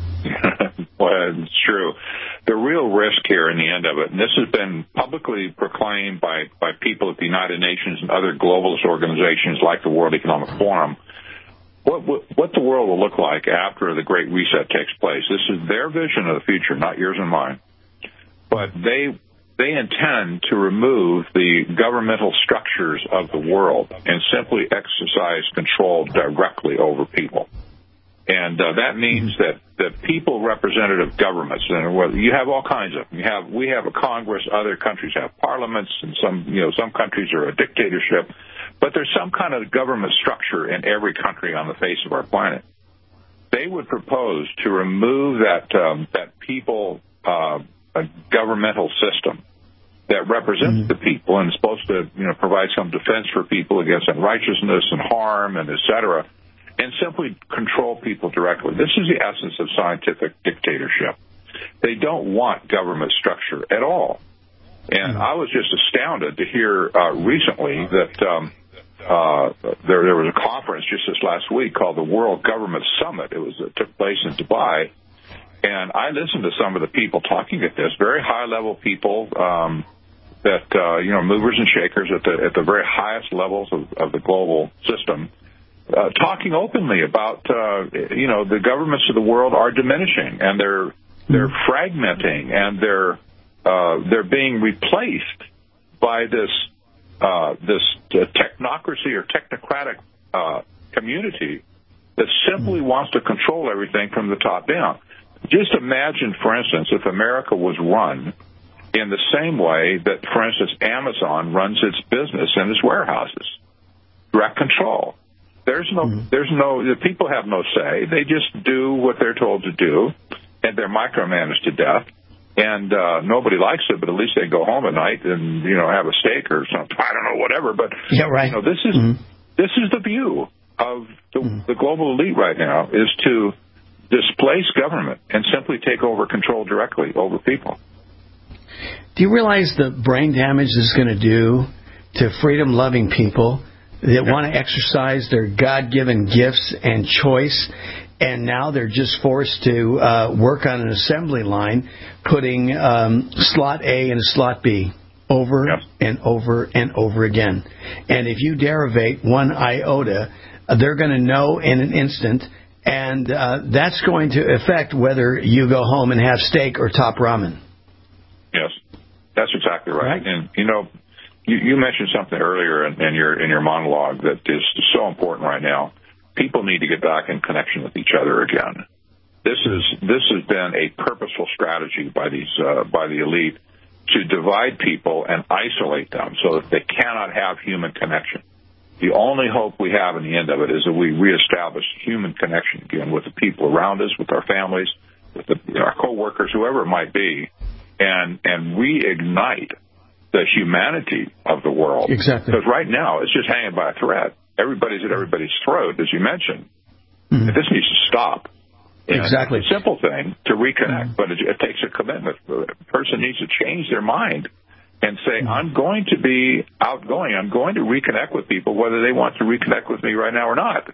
Well, it's true. The real risk here in the end of it, and this has been publicly proclaimed by people at the United Nations and other globalist organizations like the World Economic Forum, what the world will look like after the Great Reset takes place. This is their vision of the future, not yours and mine. But they intend to remove the governmental structures of the world and simply exercise control directly over people. And that means that people representative governments, and you have all kinds of them. We have a Congress, other countries have parliaments, and some countries are a dictatorship. But there's some kind of government structure in every country on the face of our planet. They would propose to remove that people governmental system that represents the people and is supposed to provide some defense for people against unrighteousness and harm and et cetera, and simply control people directly. This is the essence of scientific dictatorship. They don't want government structure at all. And I was just astounded to hear recently that there was a conference just this last week called the World Government Summit. It took place in Dubai. And I listened to some of the people talking at this, very high-level people movers and shakers at the very highest levels of the global system, talking openly about, the governments of the world are diminishing, and they're fragmenting, and they're being replaced by this technocracy or technocratic community that simply wants to control everything from the top down. Just imagine, for instance, if America was run in the same way that, for instance, Amazon runs its business in its warehouses. Direct control. The people have no say. They just do what they're told to do, and they're micromanaged to death. And nobody likes it, but at least they go home at night and have a steak or something. I don't know, whatever. But this is the view of the global elite right now, is to displace government and simply take over control directly over people. Do you realize the brain damage this is going to do to freedom-loving people that want to exercise their God-given gifts and choice, and now they're just forced to work on an assembly line, putting slot A and slot B over and over and over again. And if you derivate one iota, they're going to know in an instant, and that's going to affect whether you go home and have steak or top ramen. Yes, that's exactly right. And, you mentioned something earlier in your monologue that is so important right now. People need to get back in connection with each other again. This has been a purposeful strategy by the elite to divide people and isolate them so that they cannot have human connection. The only hope we have in the end of it is that we reestablish human connection again with the people around us, with our families, with our coworkers, whoever it might be, and reignite the humanity of the world. Exactly. Because right now it's just hanging by a thread. Everybody's at everybody's throat, as you mentioned. Mm-hmm. This needs to stop. Exactly. It's a simple thing to reconnect, but it takes a commitment. A person needs to change their mind and say, I'm going to be outgoing. I'm going to reconnect with people, whether they want to reconnect with me right now or not.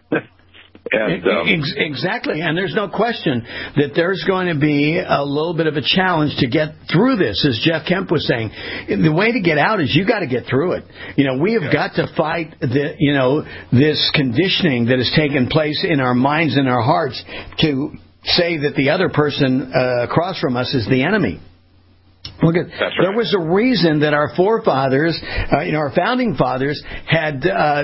Exactly. And there's no question that there's going to be a little bit of a challenge to get through this, as Jeff Kemp was saying. The way to get out is you got to get through it. We have got to fight this conditioning that has taken place in our minds and our hearts to say that the other person across from us is the enemy. Look at There was a reason that our forefathers, our founding fathers, had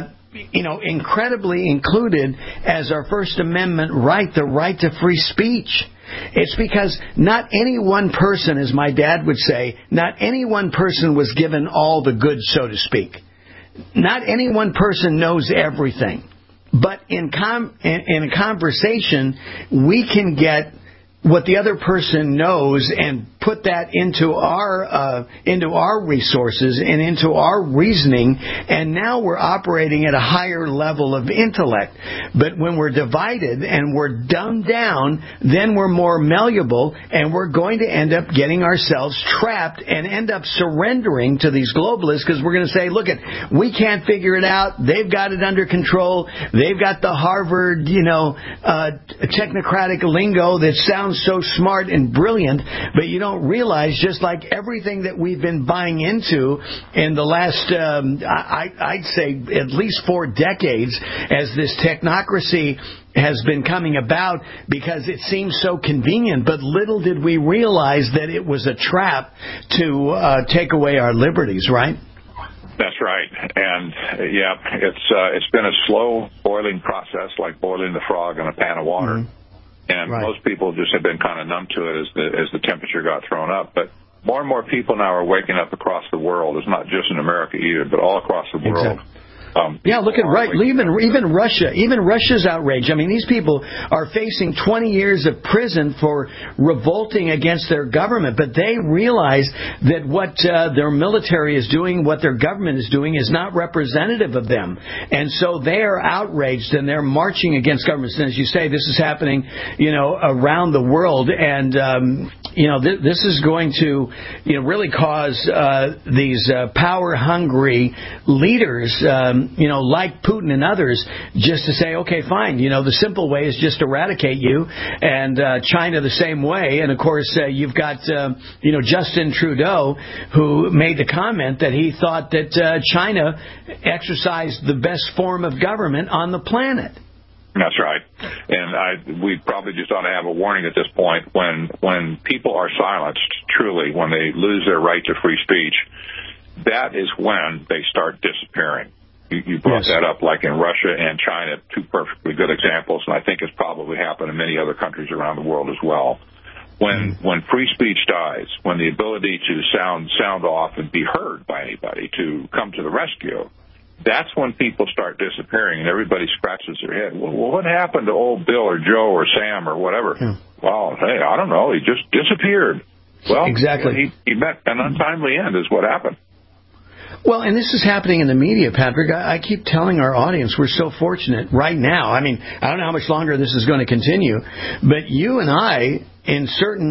incredibly included as our First Amendment right the right to free speech. It's because not any one person, as my dad would say, not any one person was given all the goods, so to speak. Not any one person knows everything. But in a conversation, we can get what the other person knows and put that into our resources and into our reasoning, and now we're operating at a higher level of intellect. But when we're divided and we're dumbed down, then we're more malleable, and we're going to end up getting ourselves trapped and end up surrendering to these globalists, because we're going to say, look, we can't figure it out. They've got it under control. They've got the Harvard, technocratic lingo that sounds so smart and brilliant, but you don't realize, just like everything that we've been buying into in the last, I'd say at least 4 decades, as this technocracy has been coming about because it seems so convenient, but little did we realize that it was a trap to take away our liberties, right? That's right. And, it's been a slow boiling process, like boiling the frog in a pan of water. Mm-hmm. And most people just have been kind of numb to it as the temperature got thrown up. But more and more people now are waking up across the world. It's not just in America either, but all across the world. Look at even Russia. Even Russia's outraged. I mean, these people are facing 20 years of prison for revolting against their government, but they realize that what their military is doing, what their government is doing, is not representative of them. And so they are outraged, and they're marching against governments. And as you say, this is happening, around the world. And, this is going to, really cause these power-hungry leaders, like Putin and others, just to say, okay, fine, the simple way is just eradicate you, and China the same way. And, of course, you've got, Justin Trudeau, who made the comment that he thought that China exercised the best form of government on the planet. That's right. And we probably just ought to have a warning at this point. When people are silenced, truly, when they lose their right to free speech, that is when they start disappearing. You brought that up, like in Russia and China, two perfectly good examples, and I think it's probably happened in many other countries around the world as well. When free speech dies, when the ability to sound off and be heard by anybody, to come to the rescue, that's when people start disappearing, and everybody scratches their head. Well, what happened to old Bill or Joe or Sam or whatever? Yeah. Well, hey, I don't know. He just disappeared. Well, exactly. He met an untimely end is what happened. Well, and this is happening in the media, Patrick. I keep telling our audience we're so fortunate right now. I mean, I don't know how much longer this is going to continue, but you and I, in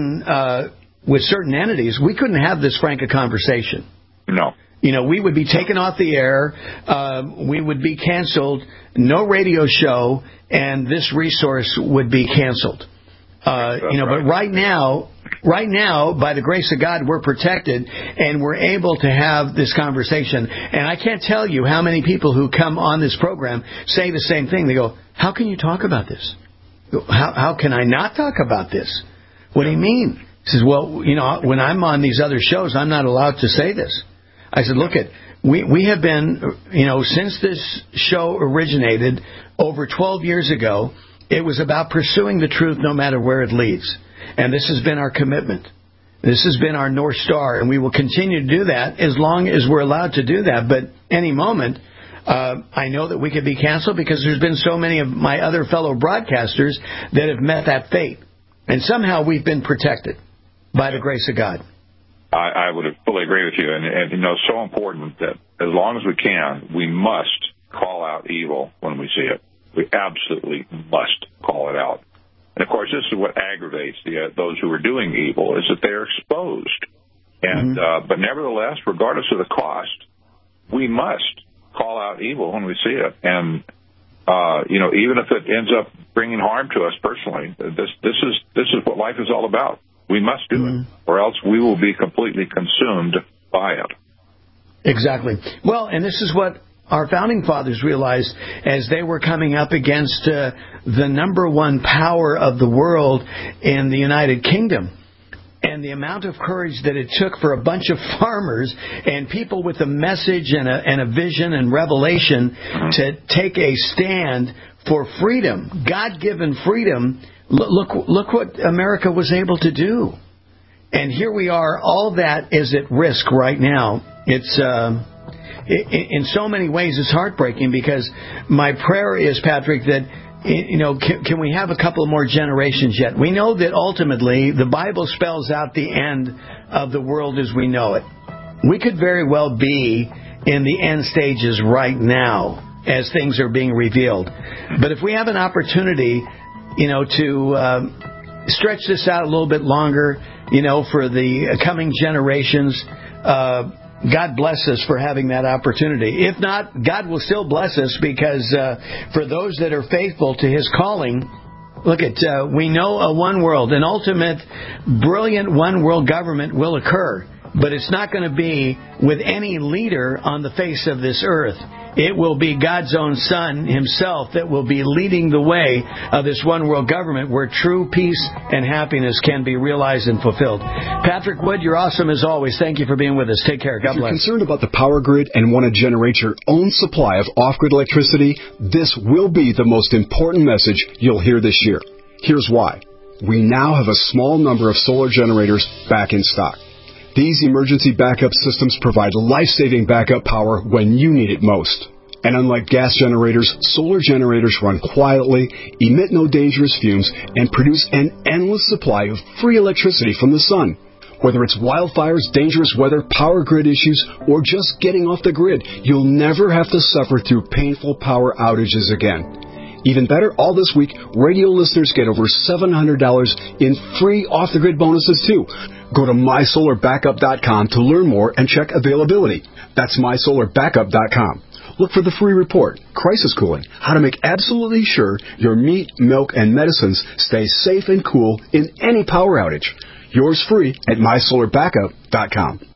with certain entities, we couldn't have this frank a conversation. No. We would be taken off the air, we would be canceled, no radio show, and this resource would be canceled. But right now, by the grace of God, we're protected, and we're able to have this conversation. And I can't tell you how many people who come on this program say the same thing. They go, how can you talk about this? How can I not talk about this? What do you mean? He says, well, when I'm on these other shows, I'm not allowed to say this. I said, look, we have been, since this show originated over 12 years ago, it was about pursuing the truth no matter where it leads. And this has been our commitment. This has been our North Star, and we will continue to do that as long as we're allowed to do that. But any moment, I know that we could be canceled because there's been so many of my other fellow broadcasters that have met that fate. And somehow we've been protected by the grace of God. I would fully agree with you. And it's so important that as long as we can, we must call out evil when we see it. We absolutely must call it out. And, of course, this is what aggravates those who are doing evil, is that they're exposed. And but nevertheless, regardless of the cost, we must call out evil when we see it. And, even if it ends up bringing harm to us personally, this is what life is all about. We must do it, or else we will be completely consumed by it. Exactly. Well, and this is what our founding fathers realized as they were coming up against the number one power of the world in the United Kingdom. And the amount of courage that it took for a bunch of farmers and people with a message and a vision and revelation to take a stand for freedom, God-given freedom. Look what America was able to do. And here we are. All that is at risk right now. It's in so many ways it's heartbreaking, because my prayer is, Patrick, that can we have a couple more generations yet? We know that ultimately the Bible spells out the end of the world as we know it. We could very well be in the end stages right now as things are being revealed. But if we have an opportunity to stretch this out a little bit longer, for the coming generations, God bless us for having that opportunity. If not, God will still bless us, because for those that are faithful to His calling, we know a one world, an ultimate, brilliant one world government will occur. But it's not going to be with any leader on the face of this earth. It will be God's own Son Himself that will be leading the way of this one world government, where true peace and happiness can be realized and fulfilled. Patrick Wood, you're awesome as always. Thank you for being with us. Take care. God bless. If you're concerned about the power grid and want to generate your own supply of off-grid electricity, this will be the most important message you'll hear this year. Here's why. We now have a small number of solar generators back in stock. These emergency backup systems provide life-saving backup power when you need it most. And unlike gas generators, solar generators run quietly, emit no dangerous fumes, and produce an endless supply of free electricity from the sun. Whether it's wildfires, dangerous weather, power grid issues, or just getting off the grid, you'll never have to suffer through painful power outages again. Even better, all this week, radio listeners get over $700 in free off-the-grid bonuses, too. Go to MySolarBackup.com to learn more and check availability. That's MySolarBackup.com. Look for the free report, Crisis Cooling, how to make absolutely sure your meat, milk, and medicines stay safe and cool in any power outage. Yours free at MySolarBackup.com.